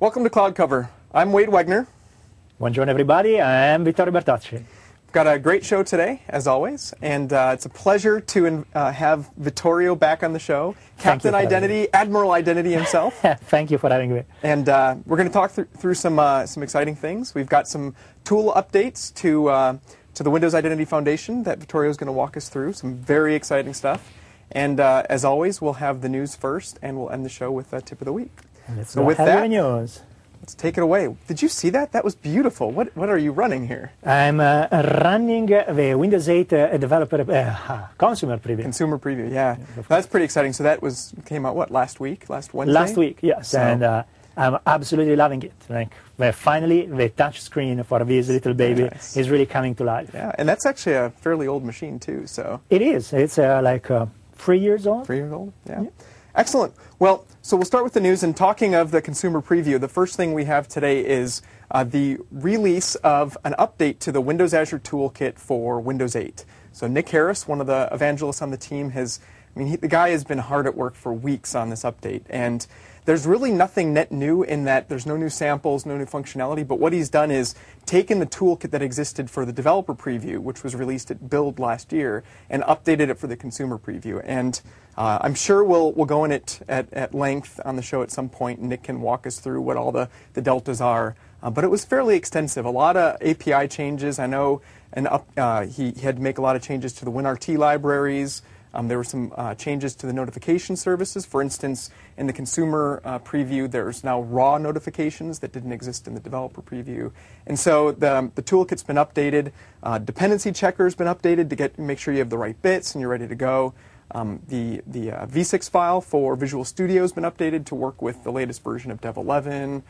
Welcome to Cloud Cover. I'm Wade Wegner. Buongiorno everybody, I'm Vittorio Bertocci. We've got a great show today, as always, and it's a pleasure to have Vittorio back on the show. Captain Identity, Admiral Identity himself. Thank you for having me. And we're going to talk through some exciting things. We've got some tool updates to the Windows Identity Foundation that Vittorio is going to walk us through, some very exciting stuff. And as always, we'll have the news first, and we'll end the show with a tip of the week. So with that, news. Let's take it away. Did you see that? That was beautiful. What are you running here? I'm running the Windows 8 developer consumer preview. Consumer preview, yeah. That's pretty exciting. So that came out, what, last week? Last Wednesday? Last week, yes. So. And I'm absolutely loving it. Like, finally, the touch screen for this little baby is really coming to life. Yeah, and that's actually a fairly old machine, too. So it is. It's like 3 years old. 3 years old, yeah. Excellent. Well, so we'll start with the news. And talking of the consumer preview, the first thing we have today is the release of an update to the Windows Azure Toolkit for Windows 8. So Nick Harris, one of the evangelists on the team, the guy has been hard at work for weeks on this update. And there's really nothing net new in that there's no new samples, no new functionality, but what he's done is taken the toolkit that existed for the developer preview, which was released at Build last year, and updated it for the consumer preview. And I'm sure we'll go in it at length on the show at some point, and Nick can walk us through what all the deltas are. But it was fairly extensive. A lot of API changes, I know, and he had to make a lot of changes to the WinRT libraries. There were some changes to the notification services. For instance, in the consumer preview, there's now raw notifications that didn't exist in the developer preview. And so the toolkit's been updated. Dependency checker's been updated to make sure you have the right bits and you're ready to go. The V6 file for Visual Studio has been updated to work with the latest version of Dev 11,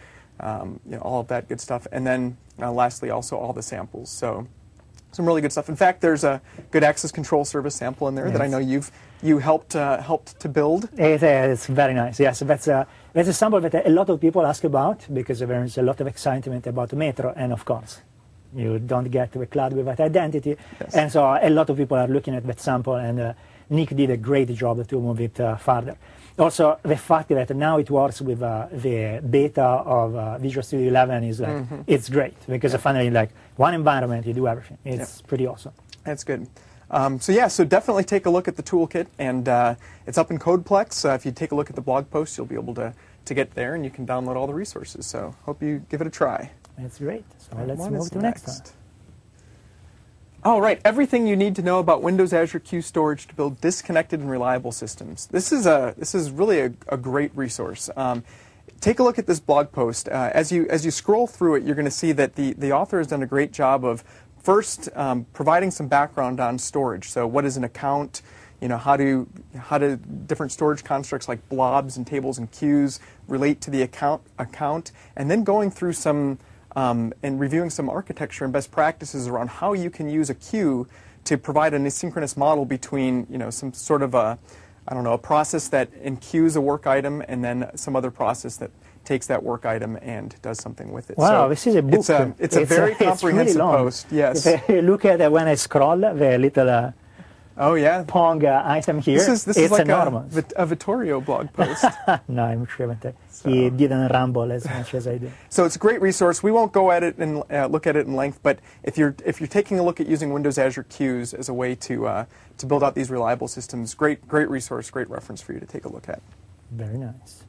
all of that good stuff. And then lastly, also all the samples. So some really good stuff. In fact, there's a good access control service sample in there that I know you helped to build. It's very nice. Yes, that's a sample that a lot of people ask about because there's a lot of excitement about Metro, and of course, you don't get the cloud without identity. Yes. And so a lot of people are looking at that sample, and Nick did a great job to move it further. Also, the fact that now it works with the beta of Visual Studio 11 is like, it's great, because finally, like, one environment, you do everything. It's pretty awesome. That's good. So definitely take a look at the toolkit, and it's up in CodePlex. If you take a look at the blog post, you'll be able to get there, and you can download all the resources. So hope you give it a try. That's great. So let's move to the next one. All right, everything you need to know about Windows Azure Queue Storage to build disconnected and reliable systems. This is really a great resource. Take a look at this blog post. As you scroll through it, you're going to see that the author has done a great job of first providing some background on storage. So what is an account? How do different storage constructs like blobs and tables and queues relate to the account, and then going through some and reviewing some architecture and best practices around how you can use a queue to provide an asynchronous model between some sort of a process that enqueues a work item and then some other process that takes that work item and does something with it. Wow, so this is a book. It's a very comprehensive post. Yes. If I look at it when I scroll, the little Pong item here. This is like enormous. a Vittorio blog post. No, I'm sure that he didn't ramble as much as I did. So it's a great resource. We won't go at it and look at it in length, but if you're taking a look at using Windows Azure Queues as a way to build out these reliable systems, great resource, great reference for you to take a look at. Very nice.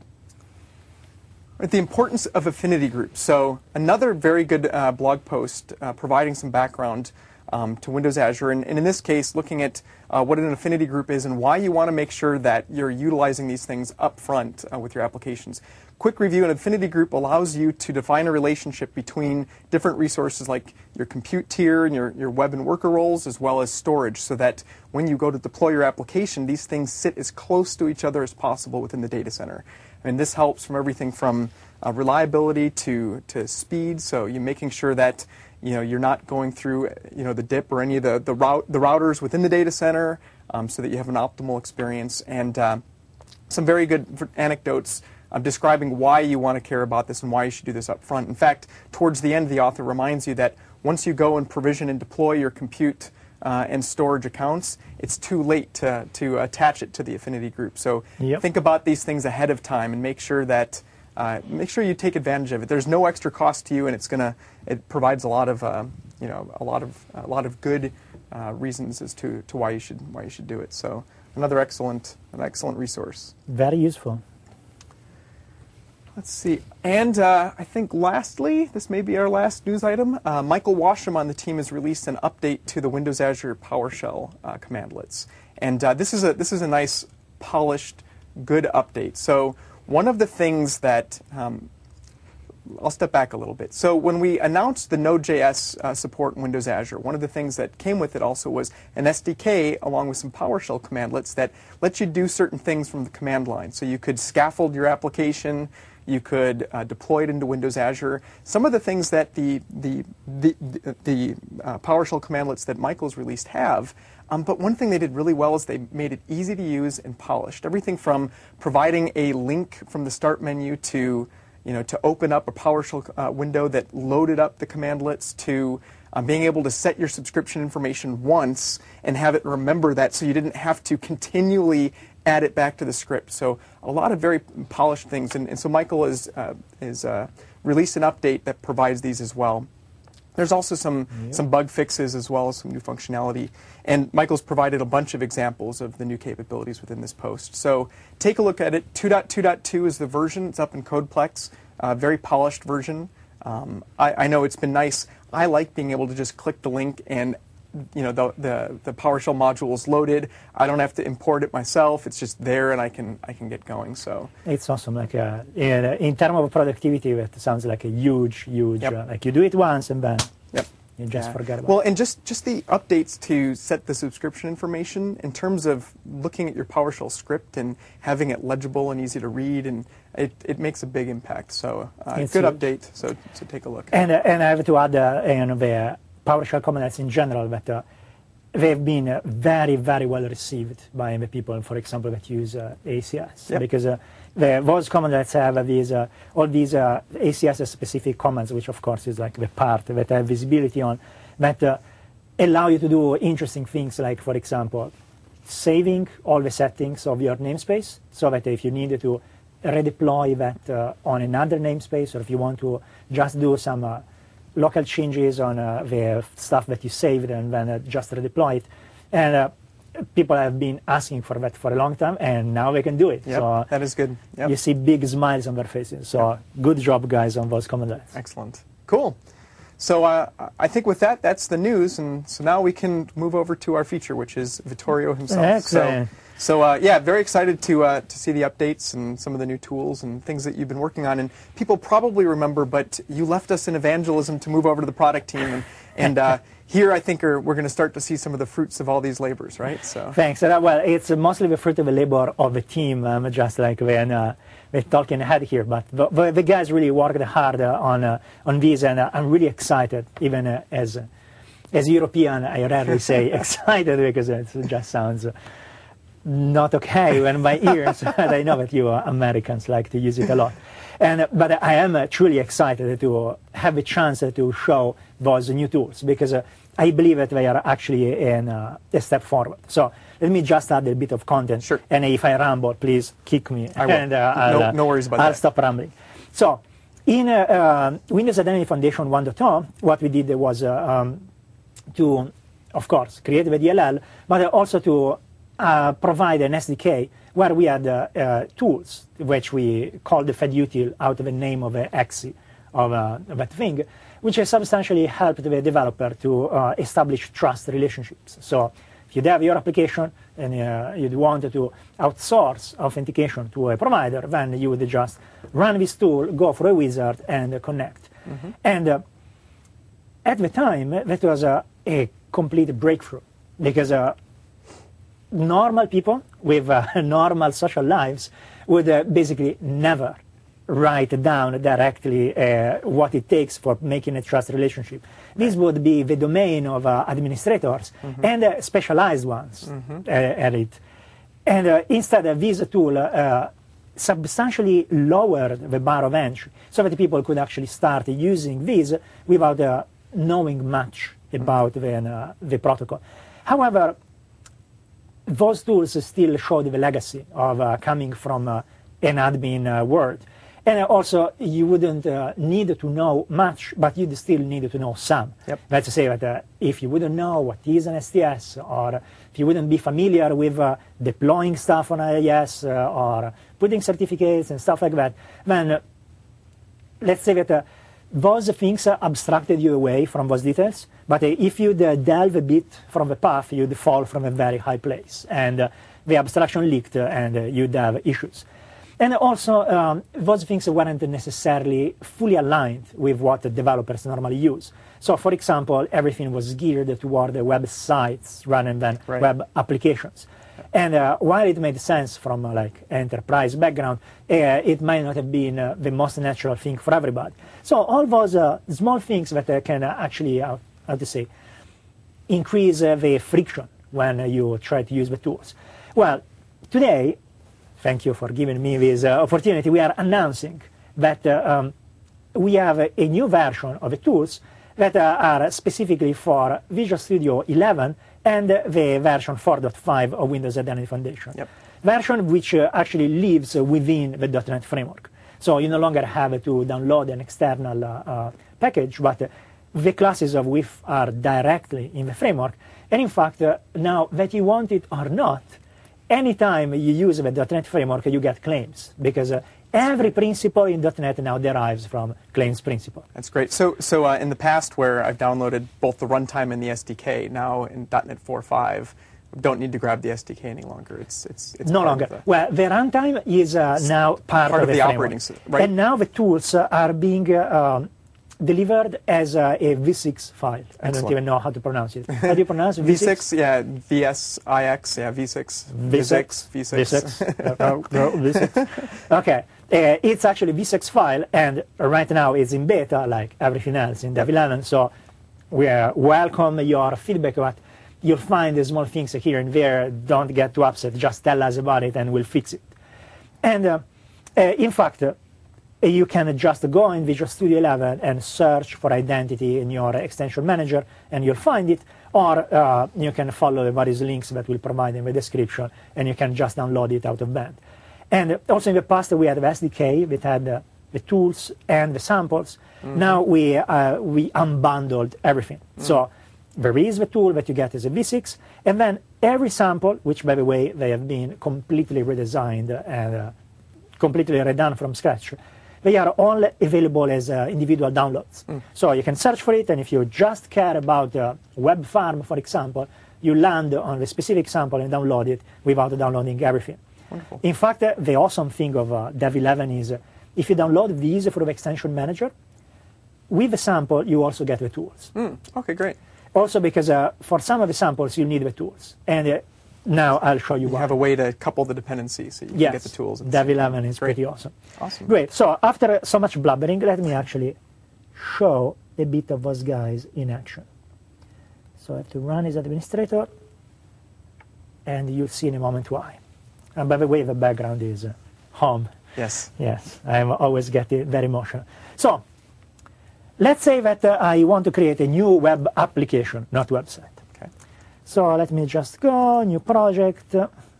The importance of affinity groups. So another very good blog post providing some background to Windows Azure, and in this case, looking at what an affinity group is and why you want to make sure that you're utilizing these things up front with your applications. Quick review, an affinity group allows you to define a relationship between different resources like your compute tier and your web and worker roles, as well as storage, so that when you go to deploy your application, these things sit as close to each other as possible within the data center. And this helps from everything from reliability to speed, so you're making sure that you're not going through the DIP or any of the routers within the data center, so that you have an optimal experience. And some very good anecdotes describing why you want to care about this and why you should do this up front. In fact, towards the end, the author reminds you that once you go and provision and deploy your compute and storage accounts, it's too late to attach it to the affinity group. So think about these things ahead of time and make sure that make sure you take advantage of it. There's no extra cost to you, and it provides a lot of a lot of good reasons as to why you should do it. So an excellent resource. Very useful. Let's see. And I think lastly, this may be our last news item, Michael Washam on the team has released an update to the Windows Azure PowerShell commandlets. And this is a nice, polished, good update. So one of the things that, I'll step back a little bit. So when we announced the Node.js support in Windows Azure, one of the things that came with it also was an SDK along with some PowerShell commandlets that let you do certain things from the command line. So you could scaffold your application, you could deploy it into Windows Azure. Some of the things that the PowerShell commandlets that Michael's released have, but one thing they did really well is they made it easy to use and polished. Everything from providing a link from the start menu to open up a PowerShell window that loaded up the commandlets to being able to set your subscription information once and have it remember that so you didn't have to continually add it back to the script. So a lot of very polished things. And so Michael has released an update that provides these as well. There's also some bug fixes as well as some new functionality. And Michael's provided a bunch of examples of the new capabilities within this post. So take a look at it. 2.2.2 is the version. It's up in CodePlex. Very polished version. I know it's been nice. I like being able to just click the link and the PowerShell module is loaded. I don't have to import it myself. It's just there, and I can get going. So it's awesome. Like in terms of productivity, it sounds like a huge. Yep. Like you do it once and then you just forget about it. Well, and just the updates to set the subscription information in terms of looking at your PowerShell script and having it legible and easy to read, and it makes a big impact. So good update. So take a look. And I have to add the PowerShell commandlets in general that they've been very, very well received by the people, for example, that use ACS. Because those commandlets have all these ACS-specific commands, which, of course, is like the part that I have visibility on, that allow you to do interesting things like, for example, saving all the settings of your namespace so that if you need to redeploy that on another namespace, or if you want to just do some local changes on the stuff that you saved and then just redeploy it. And people have been asking for that for a long time, and now they can do it. Yep, so that is good. Yep. You see big smiles on their faces. So good job, guys, on those commandlets. Excellent. Cool. So I think with that, that's the news. And so now we can move over to our feature, which is Vittorio himself. Excellent. So yeah, very excited to see the updates and some of the new tools and things that you've been working on. And people probably remember, but you left us in evangelism to move over to the product team. And here, I think we're going to start to see some of the fruits of all these labors, right? So thanks. Well, it's mostly the fruit of the labor of the team, just like when we're talking ahead here. But the guys really worked hard on this, and I'm really excited, even as European, I rarely say excited because it just sounds not okay when my ears, and I know that you Americans like to use it a lot. But I am truly excited to have a chance to show those new tools because I believe that they are actually a step forward. So let me just add a bit of content. Sure. And if I ramble, please kick me. I will. And, no worries about that. I'll stop rambling. So in Windows Identity Foundation 1.0, what we did was to, of course, create the DLL, but also to provide an SDK where we had tools, which we called the FedUtil out of the name of the exe of that thing, which has substantially helped the developer to establish trust relationships. So if you have your application and you'd want to outsource authentication to a provider, then you would just run this tool, go for a wizard, and connect. Mm-hmm. And at the time, that was a complete breakthrough because normal people with normal social lives would basically never write down directly what it takes for making a trust relationship. This would be the domain of administrators and specialized ones at it. And instead, this tool substantially lowered the bar of entry so that people could actually start using this without knowing much about the protocol. However, those tools still showed the legacy of coming from an admin world. And also, you wouldn't need to know much, but you'd still need to know some. Yep. Let's say that if you wouldn't know what is an STS, or if you wouldn't be familiar with deploying stuff on IIS, or putting certificates and stuff like that, then let's say that those things abstracted you away from those details, but if you'd delve a bit from the path, you'd fall from a very high place, and the abstraction leaked, and you'd have issues. And also, those things weren't necessarily fully aligned with what the developers normally use. So, for example, everything was geared toward the websites rather than web applications. And while it made sense from like enterprise background, it might not have been the most natural thing for everybody. So all those small things that can actually, how to say, increase the friction when you try to use the tools. Well, today, thank you for giving me this opportunity, we are announcing that we have a new version of the tools that are specifically for Visual Studio 11 and the version 4.5 of Windows Identity Foundation. Yep. Version which actually lives within the .NET framework. So you no longer have to download an external package, but the classes of WIF are directly in the framework. And in fact, now that you want it or not, anytime you use the .NET framework, you get claims, because every principle in .NET now derives from claims principle. That's great. So in the past, where I've downloaded both the runtime and the SDK, now in .NET 4.5, don't need to grab the SDK any longer. It's no longer. Well, the runtime is now part of the operating system, right? And now the tools are being delivered as a V6 file. Excellent. I don't even know how to pronounce it. How do you pronounce it? V6? Yeah, VSIX, yeah, V6. V6. V6. Okay. It's actually V6 file, and right now it's in beta, like everything else in Dev 11. So we welcome your feedback, but you'll find the small things here and there. Don't get too upset. Just tell us about it, and we'll fix it. And in fact, you can just go in Visual Studio 11 and search for identity in your extension manager, and you'll find it. Or you can follow the various links that we'll provide in the description, and you can just download it out of band. And also in the past, we had the SDK that had the tools and the samples. Mm-hmm. Now we unbundled everything. Mm-hmm. So there is the tool that you get as a V6, and then every sample, which, by the way, they have been completely redesigned and completely redone from scratch, they are all available as individual downloads. Mm. So you can search for it, and if you just care about Web Farm, for example, you land on the specific sample and download it without downloading everything. Wonderful. In fact, the awesome thing of Dev 11 is if you download these from the extension manager, with the sample, you also get the tools. Mm. Okay, great. Also because for some of the samples, you need the tools. And now I'll show you why. You have a way to couple the dependencies so you can get the tools. Dev 11 is pretty awesome. Awesome. Great. So after so much blubbering, let me actually show a bit of those guys in action. So I have to run as administrator, and you'll see in a moment why. And by the way, the background is home. Yes. Yes, I'm always getting very emotional. So let's say that I want to create a new web application, not website. Okay. So let me just go, new project,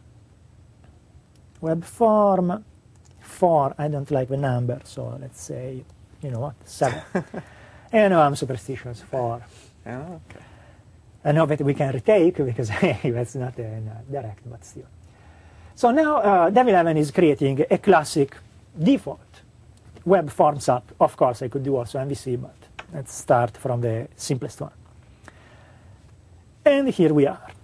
web form, 4, I don't like the number, so let's say, you know what, 7. And I'm superstitious, 4. Yeah, okay. I know that we can retake, because hey, that's not direct, but still. So now Dev 11 is creating a classic default web forms app. Of course, I could do also MVC, but let's start from the simplest one. And here we are,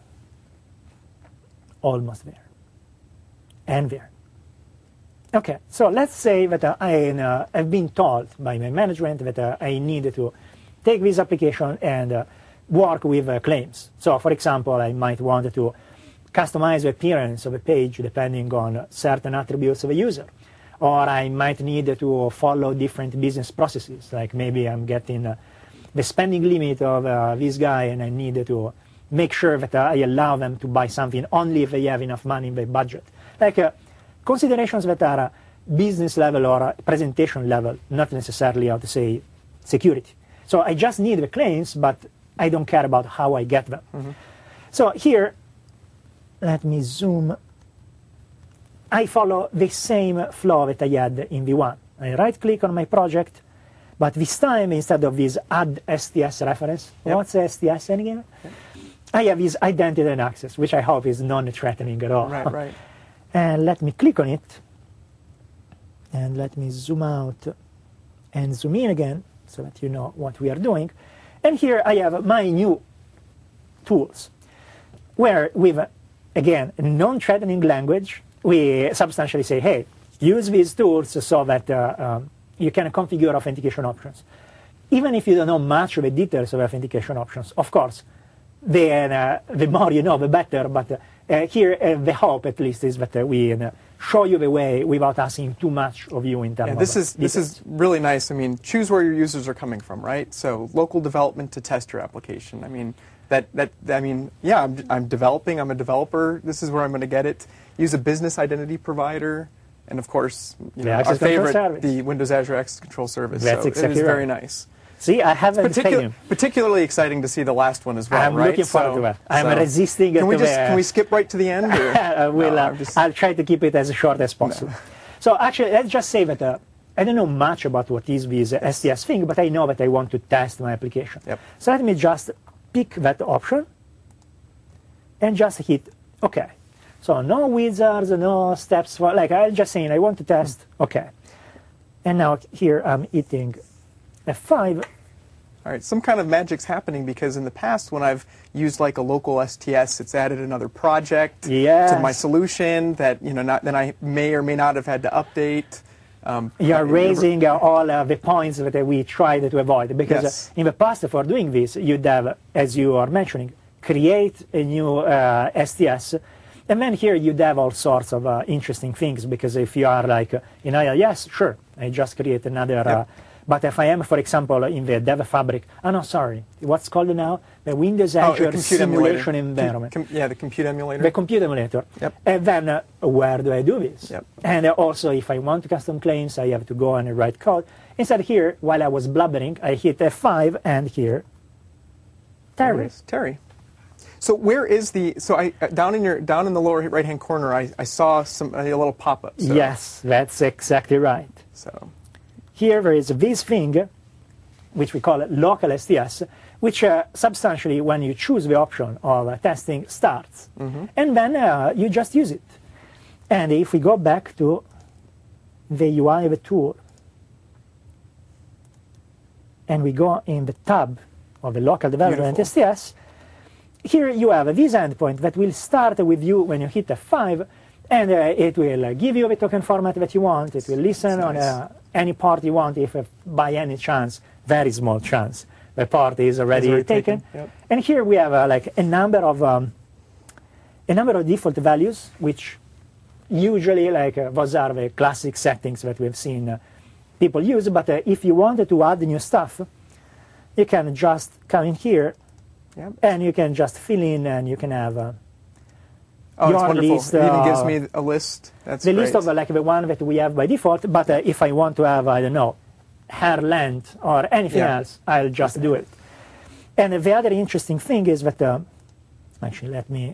almost there, and there. Okay, so let's say that I have been told by my management that I need to take this application and work with claims. So, for example, I might want to customize the appearance of a page depending on certain attributes of a user. Or I might need to follow different business processes, like maybe I'm getting the spending limit of this guy, and I need to make sure that I allow them to buy something only if they have enough money in their budget. Like considerations that are business level or presentation level, not necessarily, how to say, security. So I just need the claims, but I don't care about how I get them. Mm-hmm. So here, let me zoom. I follow the same flow that I had in V1. I right-click on my project, but this time, instead of this add STS reference, what's STS again? I have this identity and access, which I hope is non-threatening at all. Right, right. And let me click on it, and let me zoom out and zoom in again, so that you know what we are doing. And here I have my new tools, where with, again, non-threatening language, we substantially say, hey, use these tools so that you can configure authentication options. Even if you don't know much of the details of authentication options, of course, the more you know, the better. But here, the hope, at least, is that we show you the way without asking too much of you in terms of this is really nice. I mean, choose where your users are coming from, right? So local development to test your application. I mean, yeah, I'm developing. I'm a developer. This is where I'm going to get it. Use a business identity provider. And of course, our favorite, the Windows Azure Access Control Service. That's exactly it is very nice. See, I haven't taken. Particularly exciting to see the last one as well, I'm looking forward to that. I'm resisting. Can we skip right to the end? I'll try to keep it as short as possible. No. So actually, let's just say that I don't know much about what is this STS thing, but I know that I want to test my application. Yep. So let me just pick that option and just hit OK. So no wizards, no steps. For, I'm just saying I want to test. OK. And now here I'm hitting F5. All right, some kind of magic's happening, because in the past when I've used like a local STS, it's added another project to my solution that then I may or may not have had to update. You're raising all the points that we tried to avoid, because in the past for doing this, you'd have, as you are mentioning, create a new STS. And then here you'd have all sorts of interesting things, because if you are like in IIS, sure, I just create another. But if I am, for example, in the Dev Fabric, what's called now? The Windows Azure Simulation Environment. The compute emulator. The compute emulator. Yep. And then where do I do this? Yep. And also, if I want to custom claims, I have to go and write code. Instead here, while I was blubbering, I hit F5, and here, Terry. Terry. So where is down in the lower right-hand corner, I saw a little pop-up. So. Yes, that's exactly right. So here there is this thing, which we call local STS, which substantially, when you choose the option of testing, starts. Mm-hmm. And then you just use it. And if we go back to the UI of the tool, and we go in the tab of the local development STS, here you have this endpoint that will start with you when you hit F5, and it will give you the token format that you want. It will listen on any part you want, if by any chance, very small chance, the part is already taken. Yep. And here we have a number of default values, which usually those are the classic settings that we've seen people use. But if you wanted to add new stuff, you can just come in here. Yep. And you can just fill in, and you can have it's wonderful. list. It even gives me a list. That's the great. list of the one that we have by default. But if I want to have, I don't know, hair length or anything else, I'll just do it. And the other interesting thing is that, actually, let me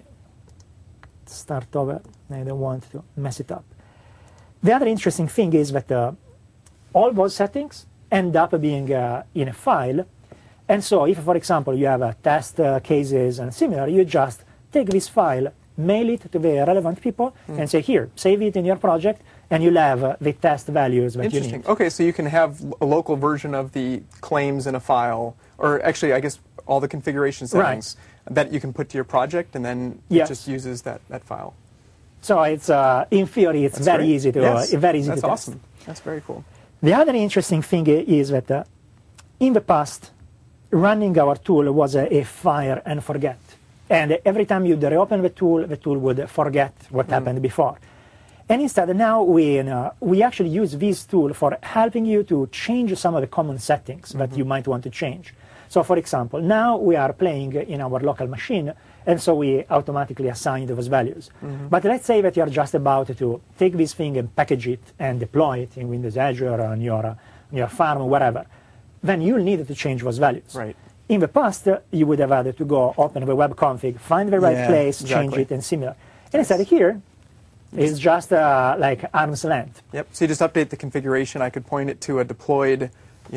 start over. I don't want to mess it up. The other interesting thing is that all those settings end up being in a file. And so if, for example, you have test cases and similar, you just take this file, mail it to the relevant people, and say, here, save it in your project, and you'll have the test values that you need. Okay, so you can have a local version of the claims in a file, or actually, I guess, all the configuration settings that you can put to your project, and then it just uses that file. So it's, in theory, it's very easy to very easy to test. That's awesome. That's very cool. The other interesting thing is that in the past, running our tool was a fire and forget. And every time you'd reopen the tool would forget what happened before. And instead, now we actually use this tool for helping you to change some of the common settings that you might want to change. So, for example, now we are playing in our local machine, and so we automatically assign those values. But let's say that you're just about to take this thing and package it and deploy it in Windows Azure or on your farm or wherever. Then you'll need to change those values. Right. In the past, you would have had to go open the web config, find the right place, change it, and similar. And instead here, It's just like arm's length. Yep. So you just update the configuration. I could point it to a deployed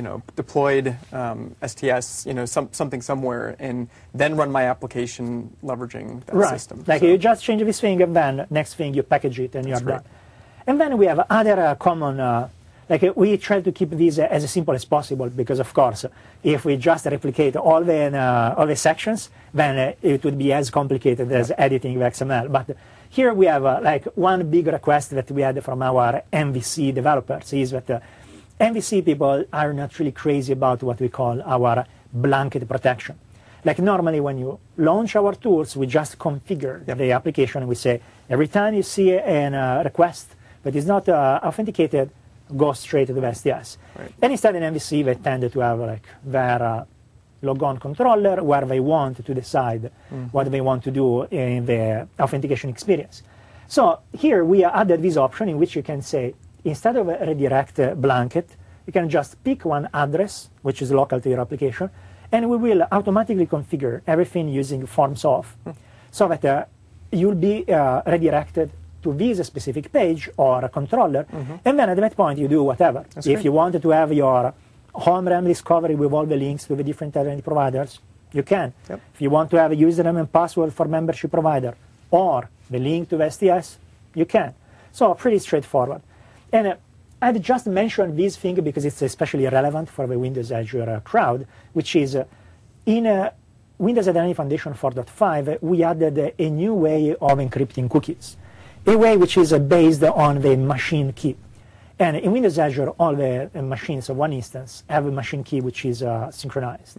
STS, something somewhere, and then run my application leveraging that system. Like you just change this thing, and then next thing you package it, and you're done. And then we have other common, we try to keep these as simple as possible, because of course, if we just replicate all the sections, then it would be as complicated as editing the XML. But here we have one big request that we had from our MVC developers is that MVC people are not really crazy about what we call our blanket protection. Like normally when you launch our tools, we just configure the application and we say, every time you see a request that is not authenticated, go straight to the STS. Right. And instead in MVC, they tend to have their logon controller where they want to decide what they want to do in the authentication experience. So here we added this option in which you can say, instead of a redirect blanket, you can just pick one address, which is local to your application, and we will automatically configure everything using forms of, so that you'll be redirected to this specific page or a controller, and then at that point you do whatever. If you wanted to have your home RAM discovery with all the links to the different identity providers, you can. If you want to have a username and password for membership provider, or the link to the STS, you can. So pretty straightforward. And I've just mentioned this thing because it's especially relevant for the Windows Azure crowd, which is in Windows Identity Foundation 4.5, we added a new way of encrypting cookies, a way which is based on the machine key. And in Windows Azure, all the machines of one instance have a machine key which is synchronized.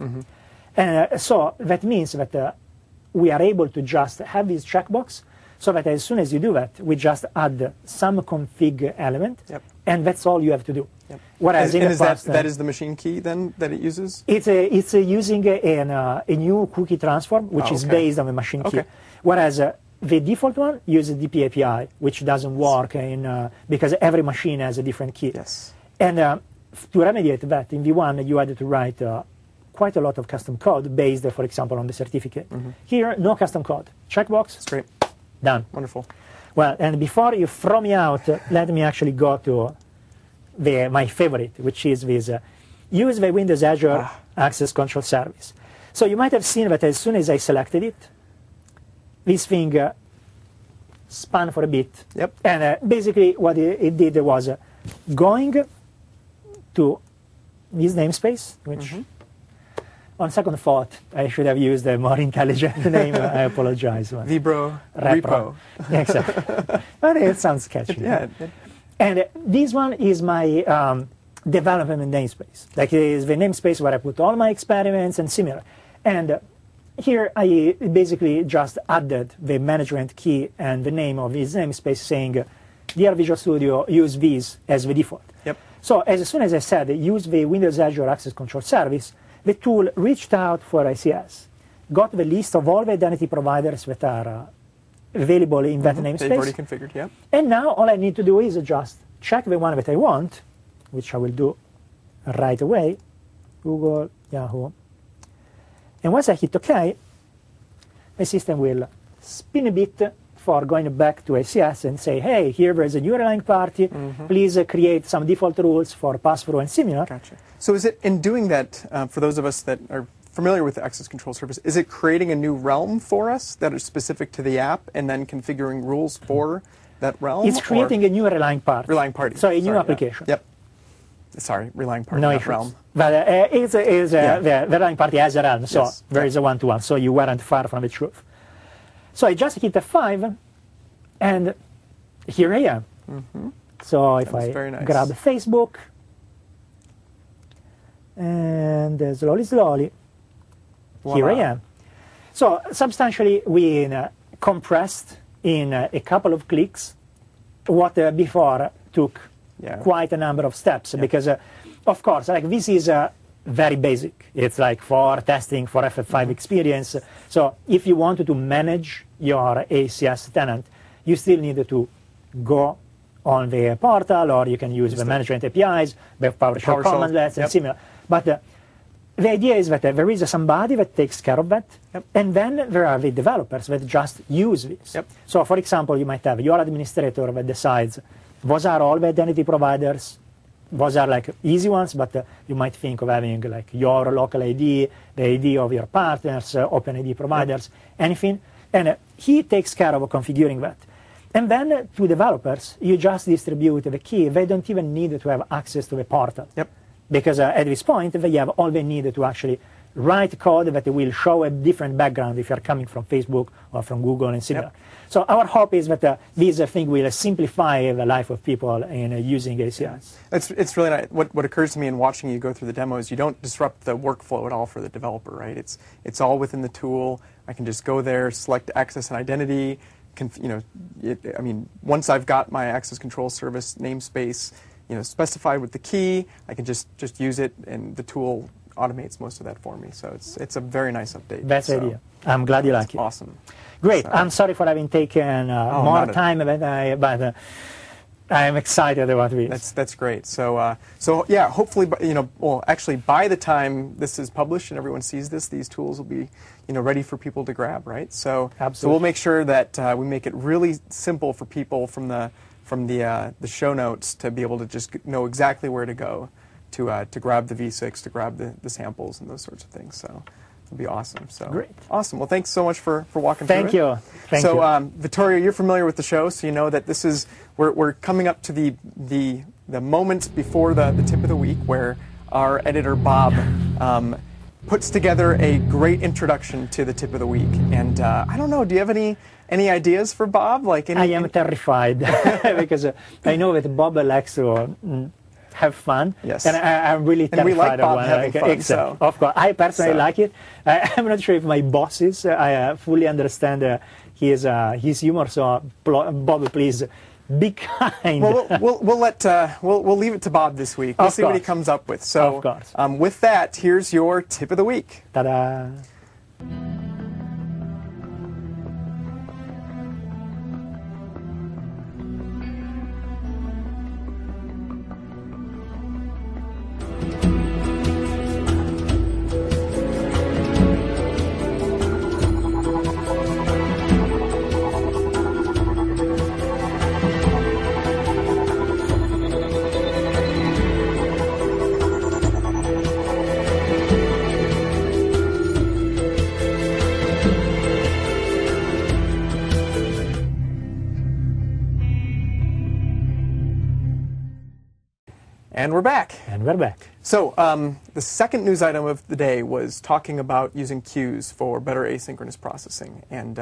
And so that means that we are able to just have this checkbox, so that as soon as you do that, we just add some config element, and that's all you have to do. Whereas in the past, that is the machine key then that it uses? It's using a new cookie transform, which is based on the machine key. Whereas the default one uses DP API, which doesn't work because every machine has a different key. And to remediate that, in V1 you had to write quite a lot of custom code based, for example, on the certificate. Here, no custom code. Checkbox. That's great. Done. Wonderful. Well, and before you throw me out, let me actually go to my favorite, which is this use the Windows Azure Access Control Service. So you might have seen that as soon as I selected it, this thing spun for a bit. And basically what it did was going to this namespace, which on second thought, I should have used a more intelligent name. I apologize. Vibro Repo. Exactly. But it sounds catchy. And this one is my development namespace. Like it is the namespace where I put all my experiments and similar. And here I basically just added the management key and the name of this namespace saying, dear Visual Studio, use this as the default. So as soon as I said, use the Windows Azure Access Control Service, the tool reached out for ICS, got the list of all the identity providers that are available in that namespace. They've already configured, And now all I need to do is just check the one that I want, which I will do right away, Google, Yahoo. And once I hit OK, the system will spin a bit for going back to ICS and say, hey, here there is a new relying party. Please create some default rules for pass-through and similar. Gotcha. So is it, in doing that, for those of us that are familiar with the Access Control Service, is it creating a new realm for us that is specific to the app and then configuring rules for that realm? It's creating a new relying party. Relying party. So a new application. Sorry, relying party, no not realm. But the relying party has a realm, so there is a one-to-one, so you weren't far from the truth. So I just hit F5, and here I am. So if I grab Facebook, and slowly, here I am. So substantially, we compressed in a couple of clicks what before took quite a number of steps, because, of course, like this is very basic. It's like for testing, for FF5 experience. So if you wanted to manage your ACS tenant, you still need to go on the portal, or you can use the management APIs, the PowerShell commandlets, and similar. But the idea is that there is somebody that takes care of that, Yep. and then there are the developers that just use this. Yep. So, for example, you might have your administrator that decides those are all the identity providers. Those are like easy ones, but you might think of having like your local ID, the ID of your partners, OpenID providers, anything. And he takes care of configuring that. And then to developers, you just distribute the key. They don't even need to have access to the portal. Yep. Because at this point, they have all they need to actually write code that will show a different background if you're coming from Facebook or from Google and similar. Yep. So our hope is that this thing will simplify the life of people in using ACIs. It's really nice. What occurs to me in watching you go through the demos, you don't disrupt the workflow at all for the developer, right? It's all within the tool. I can just go there, select access and identity. Once I've got my access control service namespace, specified with the key, I can just use it, and the tool automates most of that for me. So it's a very nice update. That's the idea. I'm glad you like it. Awesome. Great. So, I'm sorry for having taken more time than but I'm excited about this. That's great. So yeah, hopefully, actually, by the time this is published and everyone sees this, these tools will be, ready for people to grab, right? So, absolutely. So we'll make sure that we make it really simple for people from the show notes to be able to just know exactly where to go to grab the V6, to grab the samples and those sorts of things. So. It'll be awesome. So great. Awesome. Well, thanks so much for walking through it. Thank you. Thank you. Vittorio, you're familiar with the show, so you know that this is we're coming up to the moment before the tip of the week where our editor Bob puts together a great introduction to the tip of the week. And I don't know, do you have any ideas for Bob? I am terrified because I know that Bob likes to have fun. Yes. And I'm really terrified. And we like Bob having fun. So. Of course. I personally like it. I'm not sure if my bosses fully understand his humor. So, Bob, please be kind. Well, we'll leave it to Bob this week. We'll see what he comes up with. So, of course. With that, here's your tip of the week. Ta-da. And we're back. And we're back. So the second news item of the day was talking about using queues for better asynchronous processing. And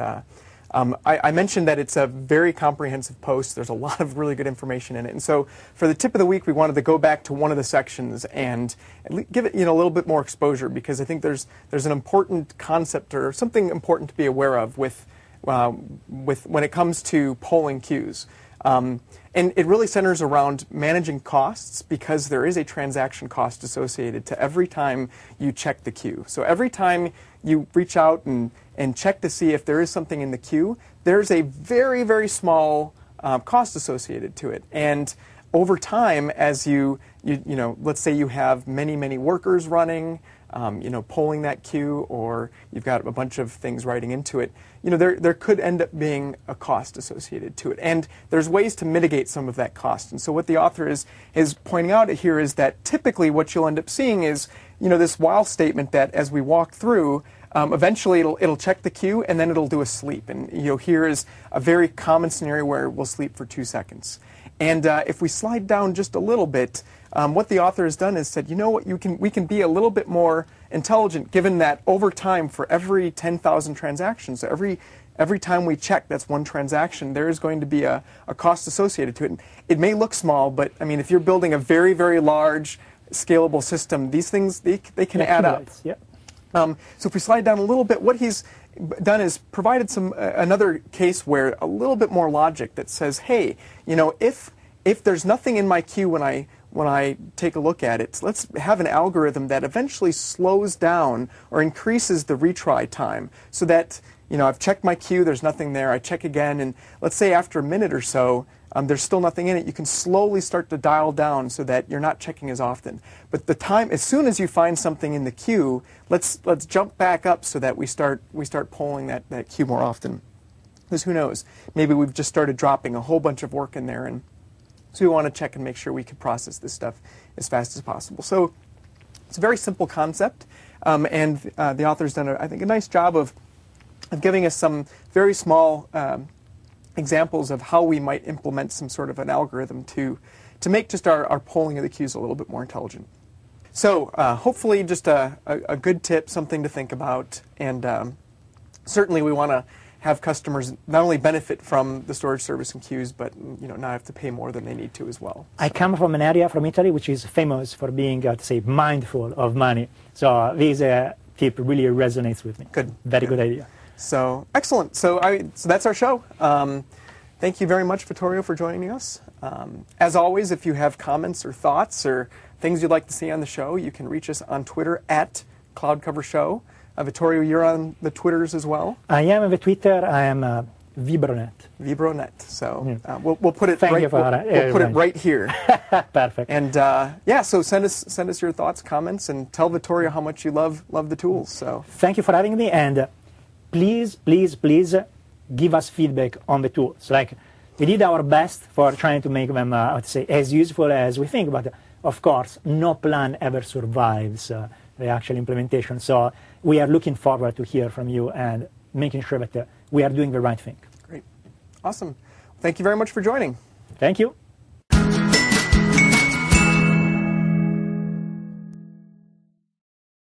I mentioned that it's a very comprehensive post. There's a lot of really good information in it. And so for the tip of the week, we wanted to go back to one of the sections and give it a little bit more exposure, because I think there's an important concept or something important to be aware of with when it comes to polling queues. And it really centers around managing costs, because there is a transaction cost associated to every time you check the queue. So every time you reach out and check to see if there is something in the queue, there's a very, very small cost associated to it. And over time, as let's say you have many, many workers running, polling that queue, or you've got a bunch of things writing into it, there could end up being a cost associated to it. And there's ways to mitigate some of that cost. And so what the author is pointing out here is that typically what you'll end up seeing is, this while statement that as we walk through, eventually it'll check the queue and then it'll do a sleep. And here is a very common scenario where we'll sleep for 2 seconds. And if we slide down just a little bit, what the author has done is said, we can be a little bit more intelligent, given that over time, for every 10,000 transactions, every time we check, that's one transaction, there is going to be a cost associated to it. And it may look small, but if you're building a very, very large, scalable system, these things, they can add up. Yeah. So if we slide down a little bit, what he's done is provided another case where a little bit more logic that says, hey, if there's nothing in my queue when I take a look at it, let's have an algorithm that eventually slows down or increases the retry time, so that I've checked my queue, there's nothing there, I check again, and let's say after a minute or so, there's still nothing in it, you can slowly start to dial down so that you're not checking as often. But as soon as you find something in the queue, let's jump back up so that we start polling that queue more often. Because who knows, maybe we've just started dropping a whole bunch of work in there, and so we want to check and make sure we can process this stuff as fast as possible. So it's a very simple concept, and the author's done, I think, a nice job of giving us some very small examples of how we might implement some sort of an algorithm to make just our polling of the queues a little bit more intelligent. So hopefully just a good tip, something to think about, and certainly we want to have customers not only benefit from the storage service and queues, but not have to pay more than they need to as well. I come from an area from Italy which is famous for being, to say, mindful of money. So this tip really resonates with me. Good. Very good idea. So excellent. So that's our show. Thank you very much, Vittorio, for joining us. As always, if you have comments or thoughts or things you'd like to see on the show, you can reach us on Twitter at CloudCoverShow. Vittorio, you're on the Twitters as well? I am on the Twitter. I am Vibronet. Vibronet. So we'll put it Thank you for we'll put it right here. Perfect. And so send us your thoughts, comments, and tell Vittorio how much you love the tools. So thank you for having me, and please give us feedback on the tools. Like, we did our best for trying to make them, as useful as we think. But of course, no plan ever survives the actual implementation. So we are looking forward to hear from you and making sure that we are doing the right thing. Great. Awesome. Thank you very much for joining. Thank you.